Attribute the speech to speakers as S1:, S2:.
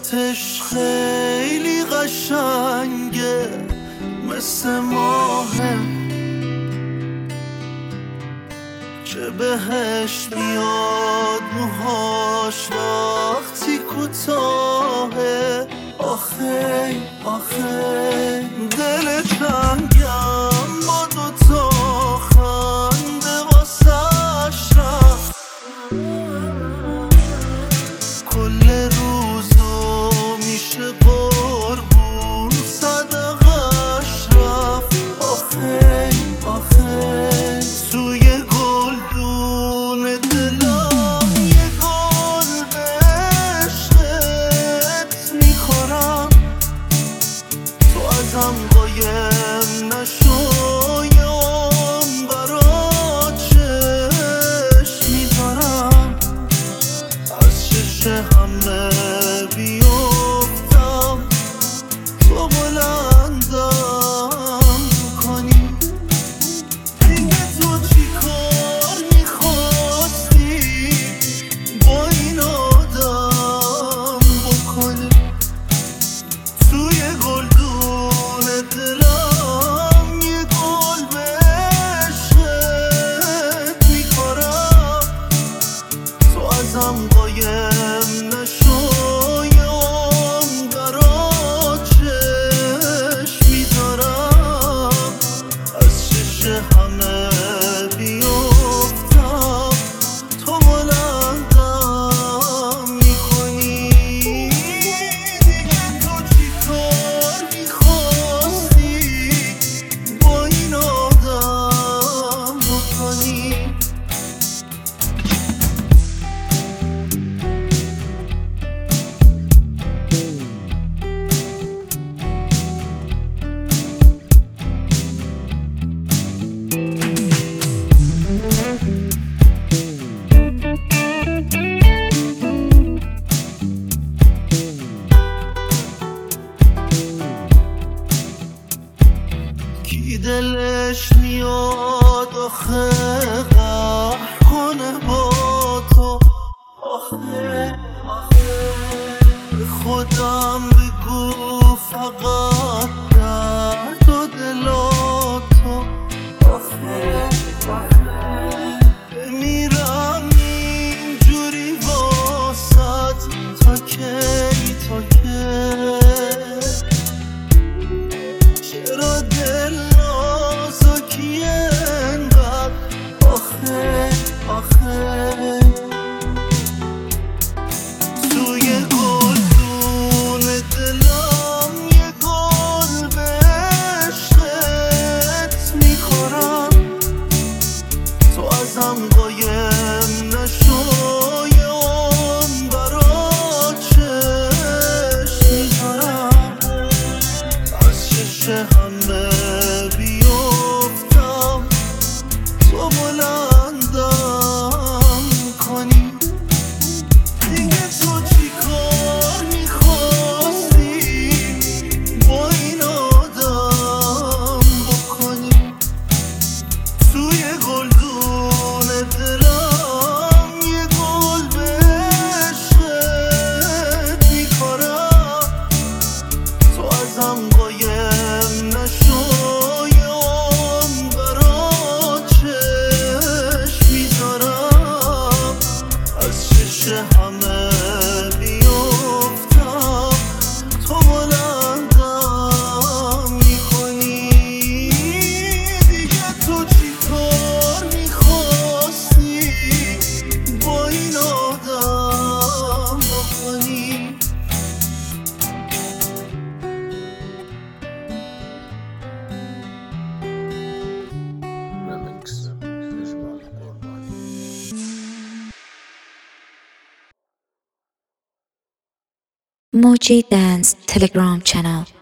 S1: صورتش خیلی قشنگه، مثل ماهه که بهش میاد موهاش وقتی کوتاهه. آخه آخه دل تنگم با دوتا خنده واسش رفت، کل روزو میشه قربون صدقش رفت. آخه آخه توی گلدون دلم یه گل به عشقت میخورم، تو ازم قایم نشو یا برات چشم میذارم، از چش همه بیفتم تو بلندم کنی. دیگه تو چی کار میخواستی با این آدم بکنی؟ توی گلدون دلم یه گل به عشقت میخورم، تو ازم قایم نشو یا برات چشم میذارم، از چش همه بیفتم تو بلندم میکنی. دیگه تو چی کار میخواستی با این آدم بکنی؟ کی دلش میاد آخه قهر کنه با تو؟ آخه آخه به خودم بگو فقط درد و دلاتو. آخه آخه بمیرم اینجوری واسد تا کی تا کی؟ چرا دل نازکی انقدر؟ آخه آخه توی گلدون دلم یه گل به عشقت میخورم، تو ازم قایم نشو یا برات چشم میذارم، از چش همه بیفتم تو بلندم کنی. دیگه تو چی کار میخواستی با این آدم بکنی؟ توی گلدون دلم یه گل به عشقت میخورم، تو ازم قایم نشو یا برات چشم میذارم، از چش همه بیفتم تو بلندم میکنی. دیگه تو چی کار میخواستی با این آدم بکنی؟
S2: Moji Dance Telegram channel.